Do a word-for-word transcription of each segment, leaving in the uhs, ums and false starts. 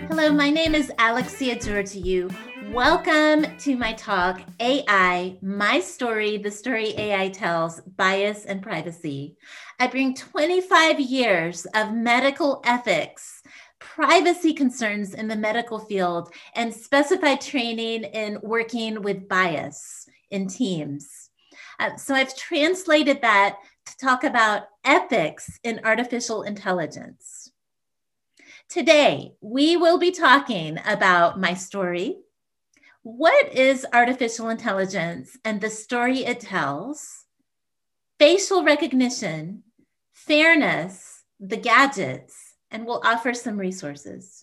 Hello, my name is Alexia Georgiou. Welcome to my talk, A I, My Story, the Story A I Tells, Bias and Privacy. I bring twenty-five years of medical ethics, privacy concerns in the medical field, and specified training in working with bias in teams. Uh, so I've translated that to talk about ethics in artificial intelligence. Today, we will be talking about my story. What is artificial intelligence and the story it tells? Facial recognition, fairness, the gadgets, and we'll offer some resources.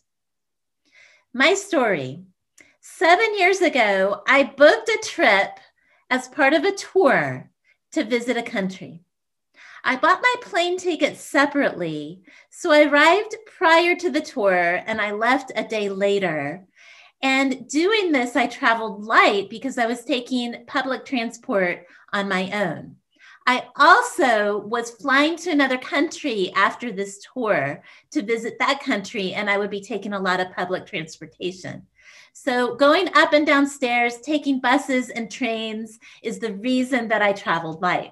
My story. Seven years ago, I booked a trip as part of a tour to visit a country. I bought my plane ticket separately, so I arrived prior to the tour and I left a day later. And doing this, I traveled light because I was taking public transport on my own. I also was flying to another country after this tour to visit that country, and I would be taking a lot of public transportation. So going up and down stairs, taking buses and trains is the reason that I traveled light.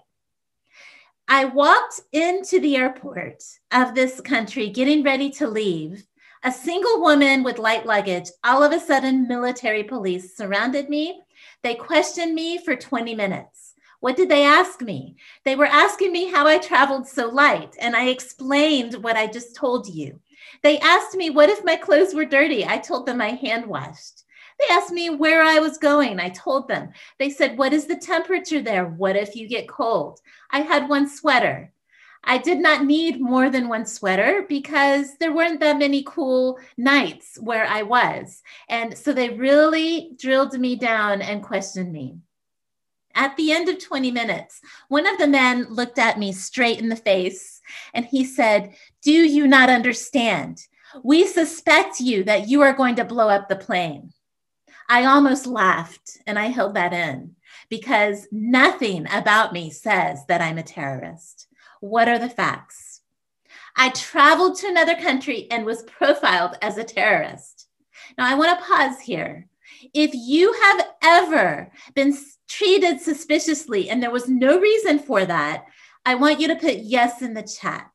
I walked into the airport of this country, getting ready to leave. A single woman with light luggage, all of a sudden military police surrounded me. They questioned me for twenty minutes. What did they ask me? They were asking me how I traveled so light, and I explained what I just told you. They asked me, what if my clothes were dirty? I told them I hand washed. They asked me where I was going. I told them. They said, what is the temperature there? What if you get cold? I had one sweater. I did not need more than one sweater because there weren't that many cool nights where I was. And so they really drilled me down and questioned me. At the end of twenty minutes, one of the men looked at me straight in the face and he said, do you not understand? We suspect you that you are going to blow up the plane. I almost laughed and I held that in because nothing about me says that I'm a terrorist. What are the facts? I traveled to another country and was profiled as a terrorist. Now I want to pause here. If you have ever been treated suspiciously and there was no reason for that, I want you to put yes in the chat.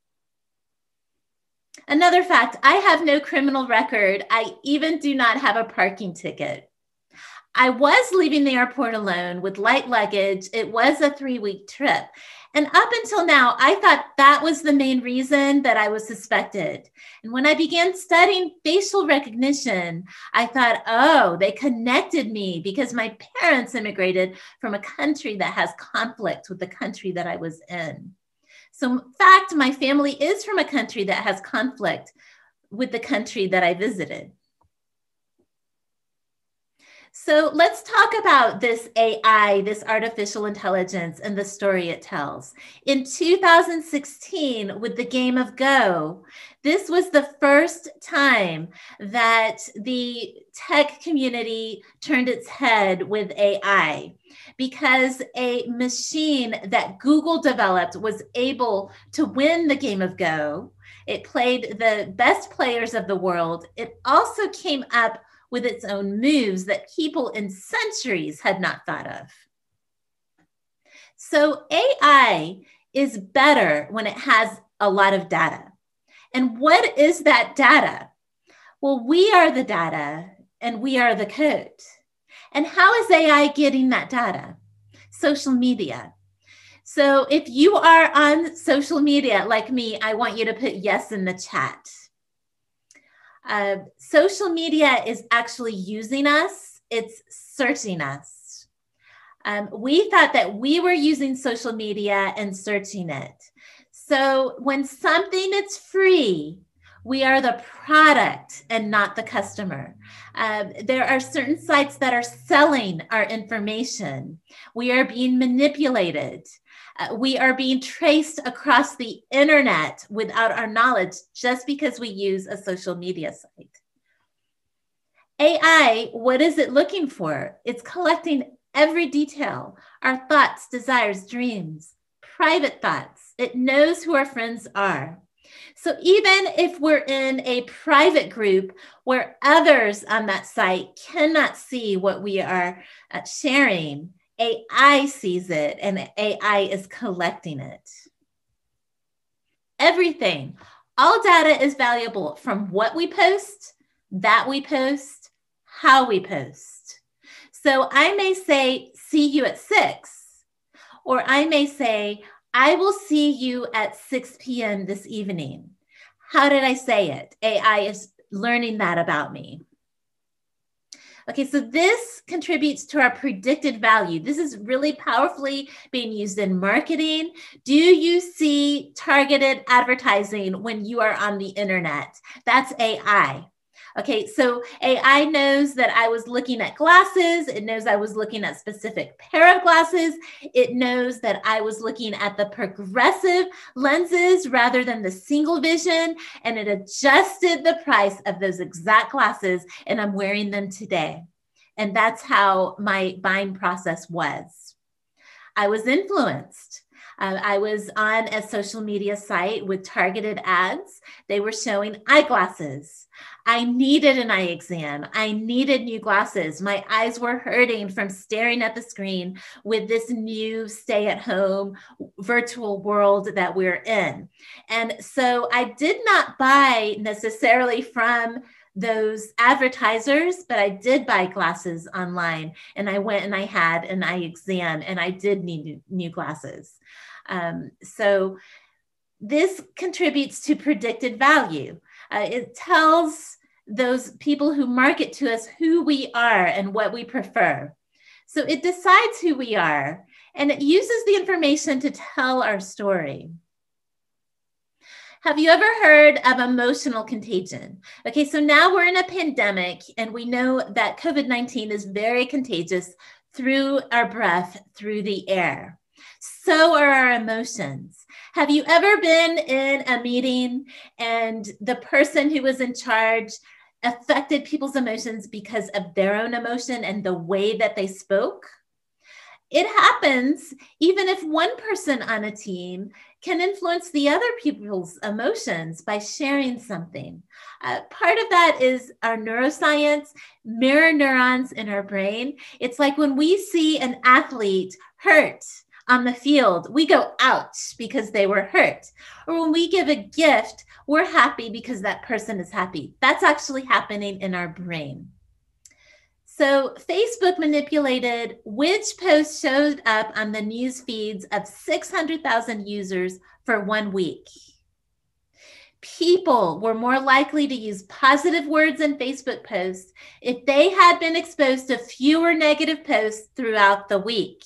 Another fact, I have no criminal record. I even do not have a parking ticket. I was leaving the airport alone with light luggage. It was a three-week trip. And up until now, I thought that was the main reason that I was suspected. And when I began studying facial recognition, I thought, oh, they connected me because my parents immigrated from a country that has conflict with the country that I was in. So in fact, my family is from a country that has conflict with the country that I visited. So let's talk about this A I, this artificial intelligence, and the story it tells. In two thousand sixteen, with the game of Go, this was the first time that the tech community turned its head with A I, because a machine that Google developed was able to win the game of Go. It played the best players of the world. It also came up with its own moves that people in centuries had not thought of. So A I is better when it has a lot of data. And what is that data? Well, we are the data and we are the code. And how is A I getting that data? Social media. So if you are on social media like me, I want you to put yes in the chat. Uh, social media is actually using us. It's searching us. Um, we thought that we were using social media and searching it. So when something is free, we are the product and not the customer. Uh, there are certain sites that are selling our information. We are being manipulated. Uh, we are being traced across the internet without our knowledge just because we use a social media site. A I, what is it looking for? It's collecting every detail, our thoughts, desires, dreams, private thoughts. It knows who our friends are. So even if we're in a private group where others on that site cannot see what we are uh, sharing, A I sees it and A I is collecting it. Everything, all data is valuable from what we post, that we post, how we post. So I may say, see you at six, or I may say, I will see you at six p.m. this evening. How did I say it? A I is learning that about me. Okay, so this contributes to our predicted value. This is really powerfully being used in marketing. Do you see targeted advertising when you are on the internet? That's A I. Okay, so A I knows that I was looking at glasses. It knows I was looking at a specific pair of glasses. It knows that I was looking at the progressive lenses rather than the single vision, and it adjusted the price of those exact glasses, and I'm wearing them today. And that's how my buying process was. I was influenced. Uh, I was on a social media site with targeted ads. They were showing eyeglasses. I needed an eye exam. I needed new glasses. My eyes were hurting from staring at the screen with this new stay-at-home virtual world that we're in. And so I did not buy necessarily from those advertisers, but I did buy glasses online, and I went and I had an eye exam, and I did need new, new glasses. Um, so this contributes to predicted value. Uh, it tells those people who market to us who we are and what we prefer. So it decides who we are, and it uses the information to tell our story. Have you ever heard of emotional contagion? Okay, so now we're in a pandemic, and we know that COVID nineteen is very contagious through our breath, through the air. So are our emotions. Have you ever been in a meeting and the person who was in charge affected people's emotions because of their own emotion and the way that they spoke? It happens even if one person on a team can influence the other people's emotions by sharing something. Uh, part of that is our neuroscience, mirror neurons in our brain. It's like when we see an athlete hurt on the field, we go ouch because they were hurt. Or when we give a gift, we're happy because that person is happy. That's actually happening in our brain. So Facebook manipulated which posts showed up on the news feeds of six hundred thousand users for one week. People were more likely to use positive words in Facebook posts if they had been exposed to fewer negative posts throughout the week.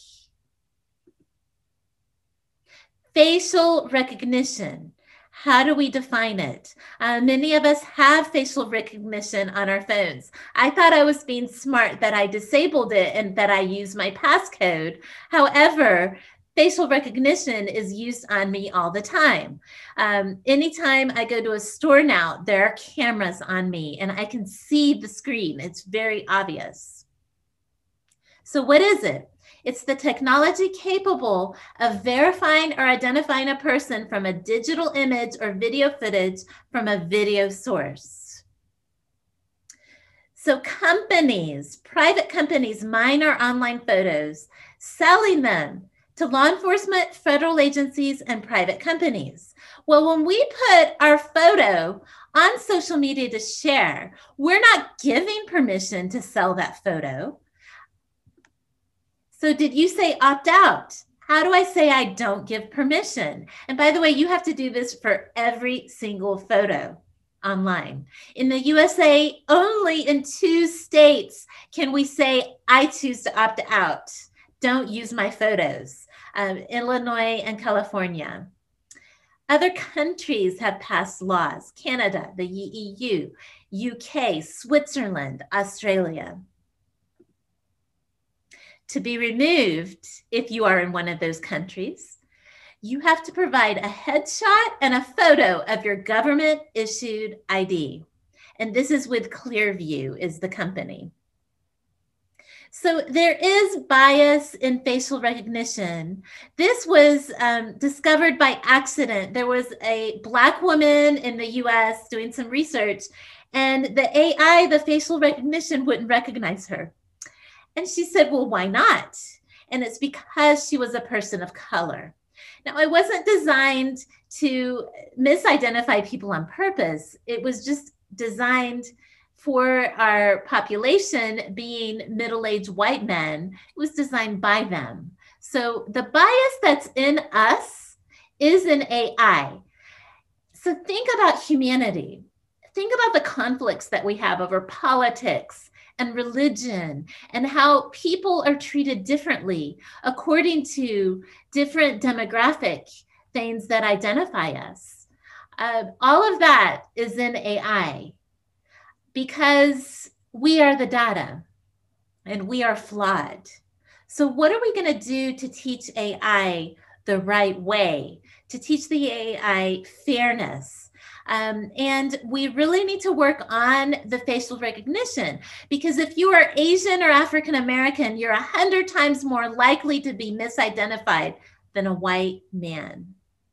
Facial recognition. How do we define it? Uh, many of us have facial recognition on our phones. I thought I was being smart that I disabled it and that I use my passcode. However, facial recognition is used on me all the time. Um, anytime I go to a store now, there are cameras on me and I can see the screen. It's very obvious. So what is it? It's the technology capable of verifying or identifying a person from a digital image or video footage from a video source. So companies, private companies mine our online photos, selling them to law enforcement, federal agencies, and private companies. Well, when we put our photo on social media to share, we're not giving permission to sell that photo. So did you say opt out? How do I say I don't give permission? And by the way, you have to do this for every single photo online. In the U S A, only in two states can we say, I choose to opt out. Don't use my photos. Um, Illinois and California. Other countries have passed laws. Canada, the E U, U K, Switzerland, Australia. To be removed, if you are in one of those countries, you have to provide a headshot and a photo of your government issued I D. And this is with Clearview is the company. So there is bias in facial recognition. This was um, discovered by accident. There was a Black woman in the U S doing some research, and the A I, the facial recognition, wouldn't recognize her. And she said, well, why not? And it's because she was a person of color. Now, it wasn't designed to misidentify people on purpose. It was just designed for our population being middle-aged white men. It was designed by them. So the bias that's in us is in A I. So think about humanity. Think about the conflicts that we have over politics and religion and how people are treated differently according to different demographic things that identify us. Uh, all of that is in A I because we are the data and we are flawed. So what are we going to do to teach A I the right way, to teach the A I fairness? Um, and we really need to work on the facial recognition, because if you are Asian or African American, you're a hundred times more likely to be misidentified than a white man.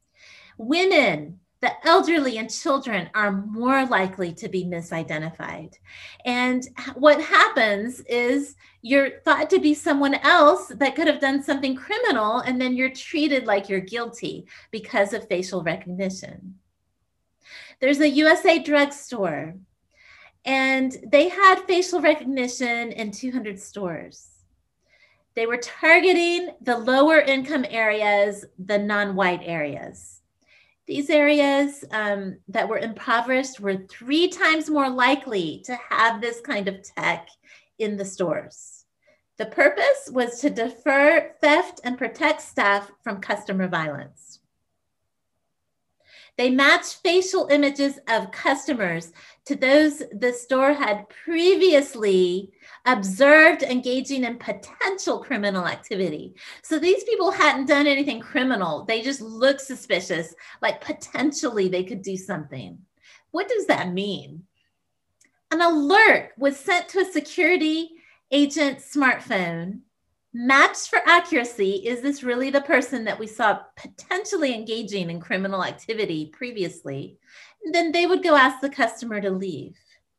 Women, the elderly, and children are more likely to be misidentified. And what happens is you're thought to be someone else that could have done something criminal, and then you're treated like you're guilty because of facial recognition. There's a U S A drugstore, and they had facial recognition in two hundred stores. They were targeting the lower income areas, the non-white areas. These areas um, that were impoverished were three times more likely to have this kind of tech in the stores. The purpose was to deter theft and protect staff from customer violence. They matched facial images of customers to those the store had previously observed engaging in potential criminal activity. So these people hadn't done anything criminal. They just looked suspicious, like potentially they could do something. What does that mean? An alert was sent to a security agent's smartphone, matched for accuracy. Is this really the person that we saw potentially engaging in criminal activity previously? And then they would go ask the customer to leave.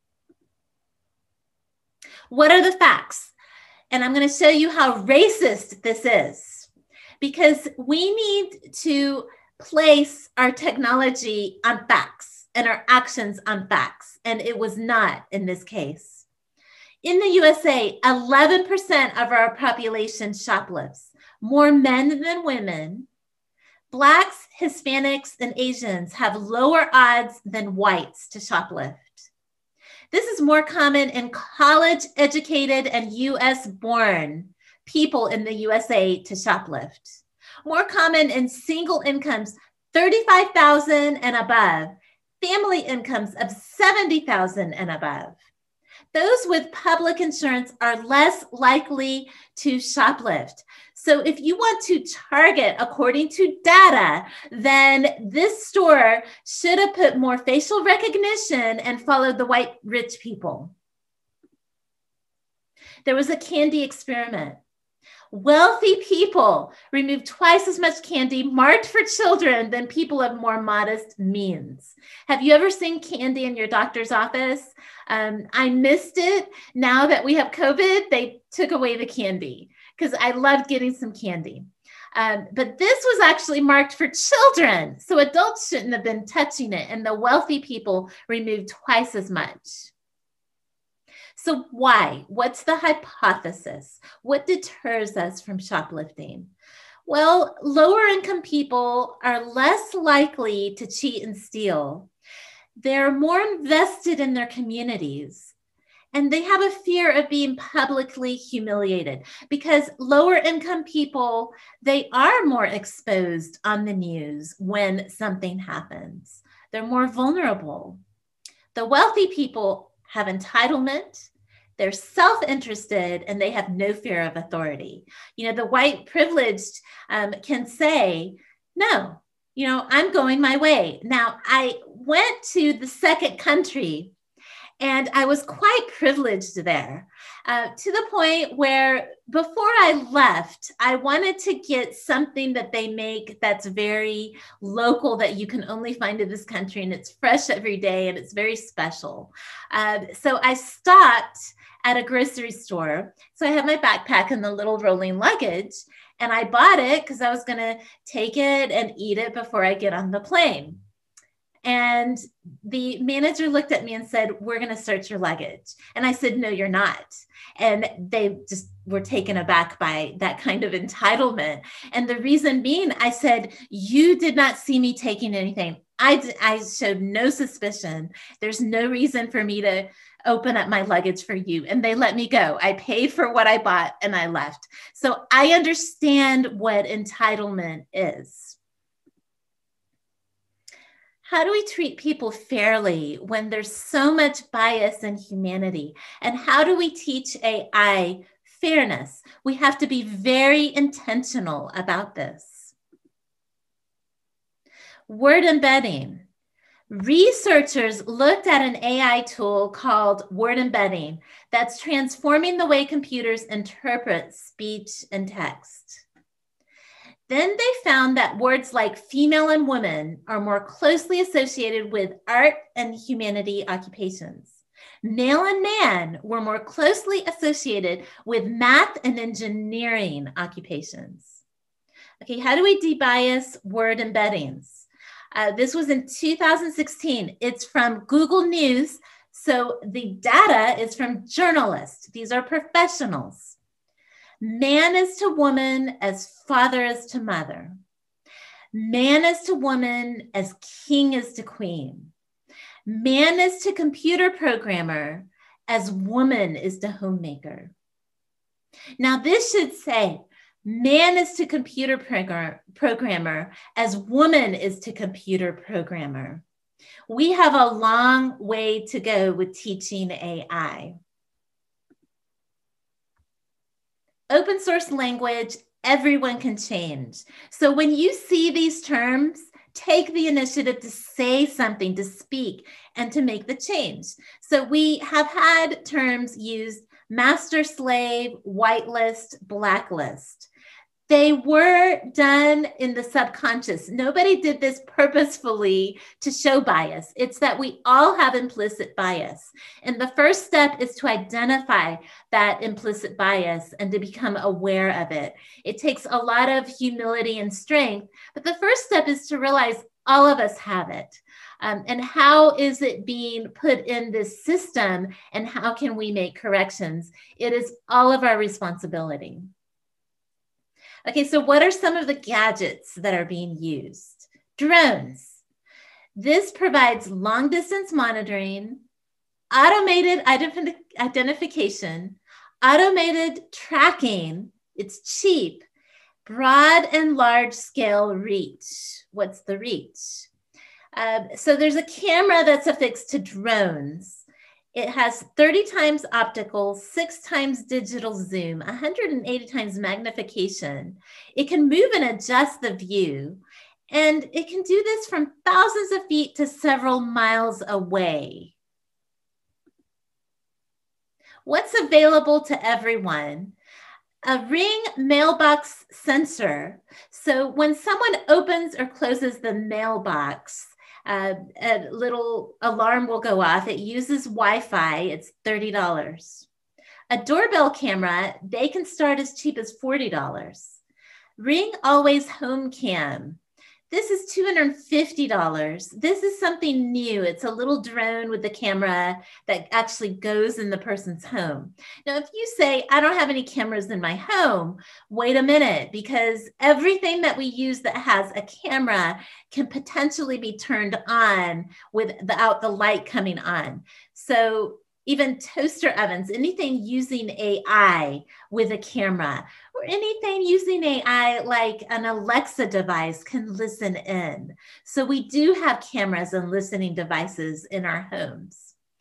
What are the facts? And I'm going to show you how racist this is, because we need to place our technology on facts and our actions on facts. And it was not in this case. In the U S A, eleven percent of our population shoplifts, more men than women. Blacks, Hispanics, and Asians have lower odds than whites to shoplift. This is more common in college-educated and U S born people in the U S A to shoplift. More common in single incomes, thirty-five thousand dollars and above, family incomes of seventy thousand dollars and above. Those with public insurance are less likely to shoplift. So if you want to target according to data, then this store should have put more facial recognition and followed the white rich people. There was a candy experiment. Wealthy people removed twice as much candy marked for children than people of more modest means. Have you ever seen candy in your doctor's office? Um, I missed it. Now that we have COVID, they took away the candy because I loved getting some candy. Um, but this was actually marked for children, so adults shouldn't have been touching it, and the wealthy people removed twice as much. So why? What's the hypothesis? What deters us from shoplifting? Well, lower income people are less likely to cheat and steal. They're more invested in their communities, and they have a fear of being publicly humiliated because lower income people, they are more exposed on the news when something happens. They're more vulnerable. The wealthy people have entitlement, they're self-interested, and they have no fear of authority. You know, the white privileged um, can say, no, you know, I'm going my way. Now, I went to the second country, And I was quite privileged there, uh, to the point where before I left, I wanted to get something that they make that's very local, that you can only find in this country, and it's fresh every day, and it's very special. Uh, so I stopped at a grocery store. So I had my backpack and the little rolling luggage, and I bought it because I was going to take it and eat it before I get on the plane. And the manager looked at me and said, "We're going to search your luggage." And I said, "No, you're not." And they just were taken aback by that kind of entitlement. And the reason being, I said, "You did not see me taking anything. I, d- I showed no suspicion. There's no reason for me to open up my luggage for you." And they let me go. I paid for what I bought and I left. So I understand what entitlement is. How do we treat people fairly when there's so much bias in humanity? And how do we teach A I fairness? We have to be very intentional about this. Word embedding. Researchers looked at an A I tool called word embedding that's transforming the way computers interpret speech and text. Then they found that words like female and woman are more closely associated with art and humanity occupations. Male and man were more closely associated with math and engineering occupations. Okay, how do we debias word embeddings? Uh, this was in two thousand sixteen. It's from Google News. So the data is from journalists. These are professionals. Man is to woman as father is to mother. Man is to woman as king is to queen. Man is to computer programmer as woman is to homemaker. Now this should say, man is to computer program, programmer as woman is to computer programmer. We have a long way to go with teaching A I. Open source language, everyone can change. So when you see these terms, take the initiative to say something, to speak, and to make the change. So we have had terms used: master slave, whitelist, blacklist. They were done in the subconscious. Nobody did this purposefully to show bias. It's that we all have implicit bias. And the first step is to identify that implicit bias and to become aware of it. It takes a lot of humility and strength, but the first step is to realize all of us have it. Um, and how is it being put in this system, and how can we make corrections? It is all of our responsibility. Okay, so what are some of the gadgets that are being used? Drones. This provides long distance monitoring, automated identif identification, automated tracking. It's cheap, broad and large scale reach. What's the reach? Uh, so there's a camera that's affixed to drones. It has thirty times optical, six times digital zoom, one hundred eighty times magnification. It can move and adjust the view, and it can do this from thousands of feet to several miles away. What's available to everyone? A Ring mailbox sensor. So when someone opens or closes the mailbox, Uh, a little alarm will go off. It uses Wi-Fi. It's thirty dollars. A doorbell camera, they can start as cheap as forty dollars. Ring Always Home Cam. This is two hundred fifty dollars. This is something new. It's a little drone with the camera that actually goes in the person's home. Now, if you say, "I don't have any cameras in my home," wait a minute, because everything that we use that has a camera can potentially be turned on without the light coming on. So even toaster ovens, anything using A I with a camera, or anything using A I like an Alexa device can listen in. So we do have cameras and listening devices in our homes.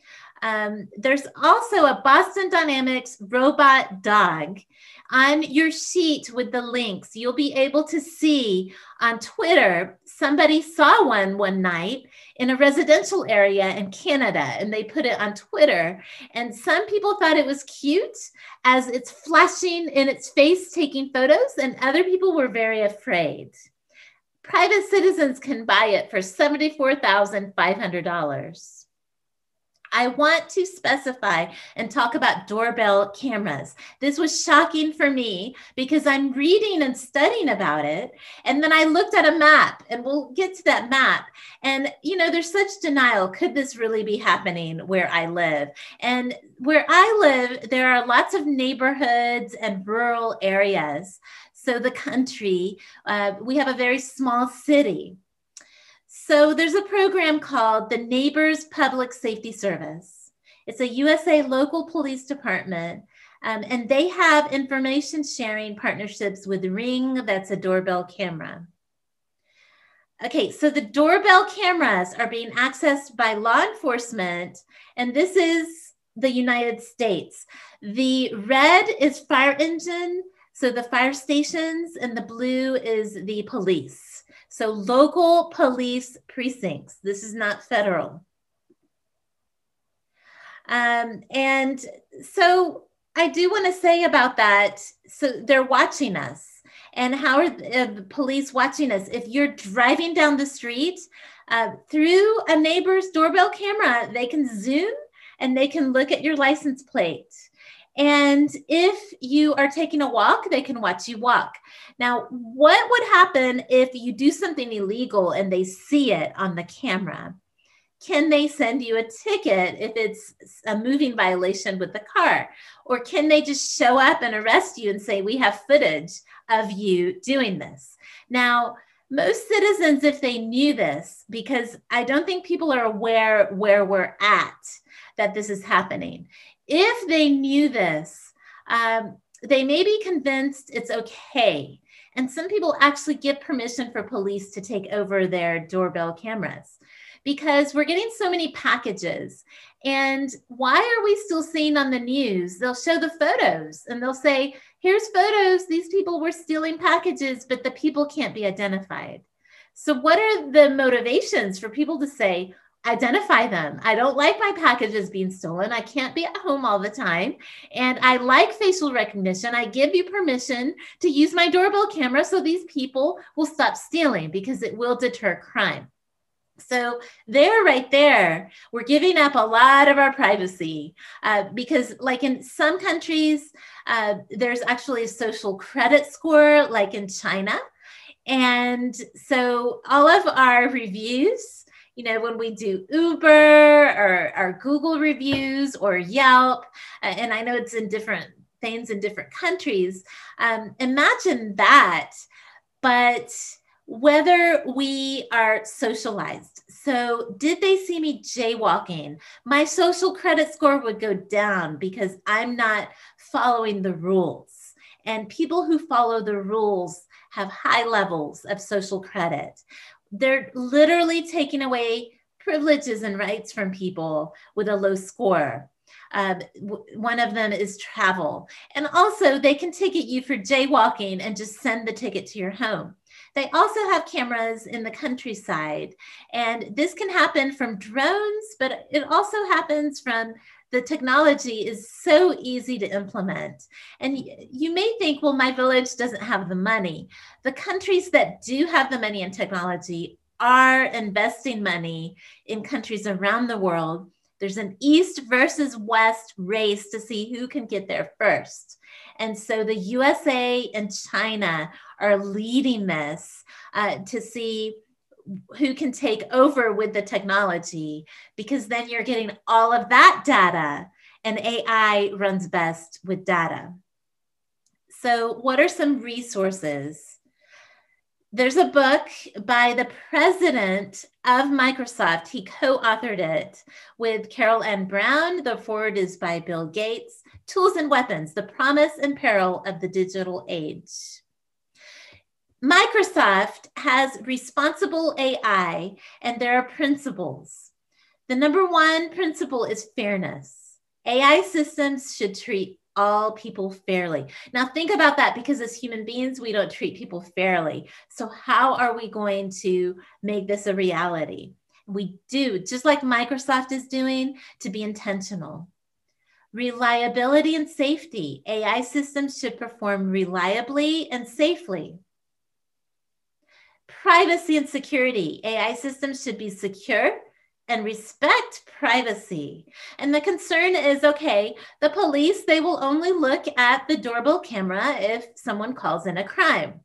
Um, there's also a Boston Dynamics robot dog. On your sheet with the links, you'll be able to see on Twitter, somebody saw one one night in a residential area in Canada, and they put it on Twitter. And some people thought it was cute as it's flashing in its face taking photos, and other people were very afraid. Private citizens can buy it for seventy-four thousand five hundred dollars. I want to specify and talk about doorbell cameras. This was shocking for me because I'm reading and studying about it. And then I looked at a map, and we'll get to that map. And, you know, there's such denial. Could this really be happening where I live? And where I live, there are lots of neighborhoods and rural areas. So the country, uh, we have a very small city. So there's a program called the Neighbors Public Safety Service. It's a U S A local police department, um, and they have information sharing partnerships with Ring, that's a doorbell camera. Okay, so the doorbell cameras are being accessed by law enforcement, and this is the United States. The red is fire engine, so the fire stations, and the blue is the police. So local police precincts. This is not federal. Um, and so I do want to say about that. So they're watching us. And how are the police watching us? If you're driving down the street uh, through a neighbor's doorbell camera, they can zoom and they can look at your license plate. And if you are taking a walk, they can watch you walk. Now, what would happen if you do something illegal and they see it on the camera? Can they send you a ticket if it's a moving violation with the car? Or can they just show up and arrest you and say, we have footage of you doing this? Now, most citizens, if they knew this, because I don't think people are aware where we're at, that this is happening. If they knew this, um, they may be convinced it's okay. And some people actually give permission for police to take over their doorbell cameras because we're getting so many packages. And why are we still seeing on the news? They'll show the photos and they'll say, here's photos. These people were stealing packages, but the people can't be identified. So what are the motivations for people to say, identify them? I don't like my packages being stolen. I can't be at home all the time. And I like facial recognition. I give you permission to use my doorbell camera so these people will stop stealing because it will deter crime. So there, right there, we're giving up a lot of our privacy uh, because like in some countries, uh, there's actually a social credit score like in China. And so all of our reviews, you know, when we do Uber or our Google reviews or Yelp, and I know it's in different things in different countries, um, imagine that, but whether we are socialized. So did they see me jaywalking? My social credit score would go down because I'm not following the rules. And people who follow the rules have high levels of social credit. They're literally taking away privileges and rights from people with a low score. Uh, one of them is travel. And also they can ticket you for jaywalking and just send the ticket to your home. They also have cameras in the countryside. And this can happen from drones, but it also happens from the technology is so easy to implement. And you may think, well, my village doesn't have the money. The countries that do have the money and technology are investing money in countries around the world. There's an East versus West race to see who can get there first. And so the U S A and China are leading this uh, to see who can take over with the technology, because then you're getting all of that data, and A I runs best with data. So what are some resources? There's a book by the president of Microsoft. He co-authored it with Carol Ann Brown. The foreword is by Bill Gates. Tools and Weapons, The Promise and Peril of the Digital Age. Microsoft has responsible A I, and there are principles. The number one principle is fairness. A I systems should treat all people fairly. Now, think about that, because as human beings, we don't treat people fairly. So, how are we going to make this a reality? We do, just like Microsoft is doing, to be intentional. Reliability and safety. A I systems should perform reliably and safely. Privacy and security. A I systems should be secure and respect privacy. And the concern is, okay, the police, they will only look at the doorbell camera if someone calls in a crime.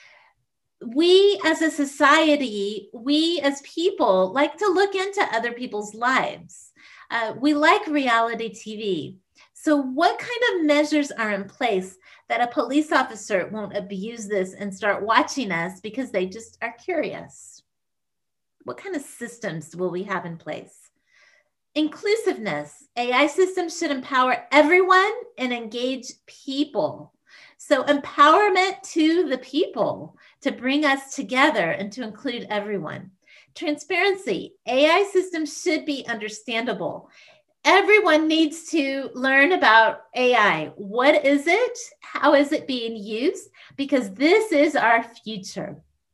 We as a society, we as people like to look into other people's lives. Uh, we like reality T V. So what kind of measures are in place that a police officer won't abuse this and start watching us because they just are curious? What kind of systems will we have in place? Inclusiveness. A I systems should empower everyone and engage people. So empowerment to the people to bring us together and to include everyone. Transparency. A I systems should be understandable. Everyone needs to learn about A I. What is it? How is it being used? Because this is our future.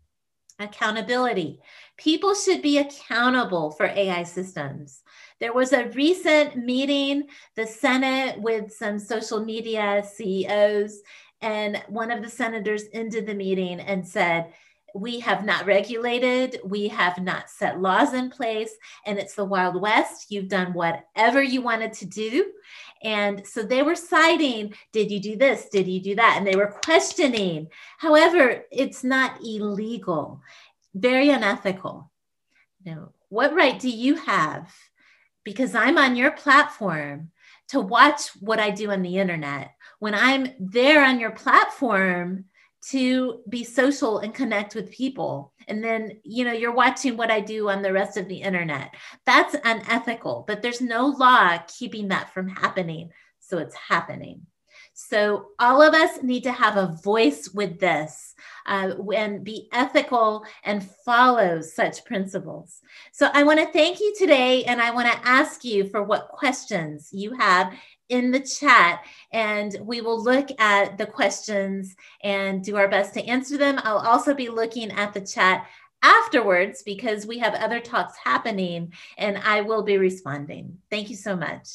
Accountability. People should be accountable for A I systems. There was a recent meeting, the Senate, with some social media C E Os, and one of the senators ended the meeting and said, we have not regulated, we have not set laws in place, and it's the Wild West. You've done whatever you wanted to do. And so they were citing, did you do this? Did you do that? And they were questioning. However, it's not illegal, very unethical. Now, what right do you have, because I'm on your platform, to watch what I do on the internet when I'm there on your platform to be social and connect with people? And then, you know, you're watching what I do on the rest of the internet. That's unethical, but there's no law keeping that from happening. So it's happening. So all of us need to have a voice with this uh, and be ethical and follow such principles. So I want to thank you today, and I want to ask you for what questions you have in the chat, and we will look at the questions and do our best to answer them. I'll also be looking at the chat afterwards because we have other talks happening, and I will be responding. Thank you so much.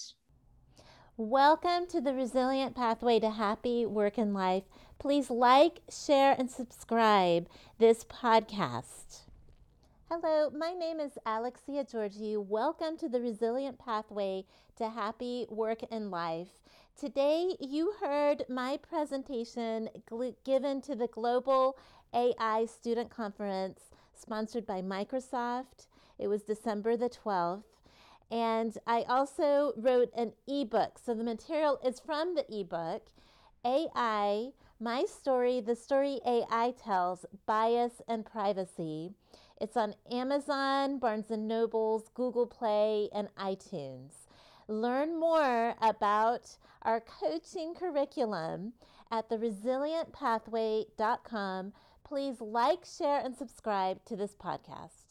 Welcome to the Resilient Pathway to Happy Work and Life. Please like, share, and subscribe this podcast. Hello, my name is Alexia Georgiou. Welcome to the Resilient Pathway to Happy Work and Life. Today, you heard my presentation gl- given to the Global A I Student Conference sponsored by Microsoft. It was December the twelfth. And I also wrote an ebook. So the material is from the ebook, A I, My Story, the Story A I Tells, Bias and Privacy. It's on Amazon, Barnes and Nobles, Google Play, and iTunes. Learn more about our coaching curriculum at the resilient pathway dot com. Please like, share, and subscribe to this podcast.